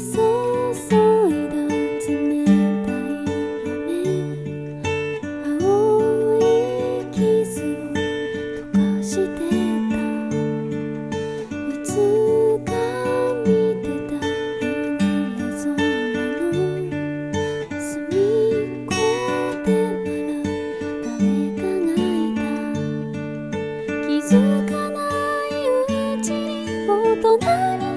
注いだ冷たい雨、青い傷を溶かしてた。いつか見てた夜な夜空の隅っこでまだ誰かがいた。気づかないうちに大人に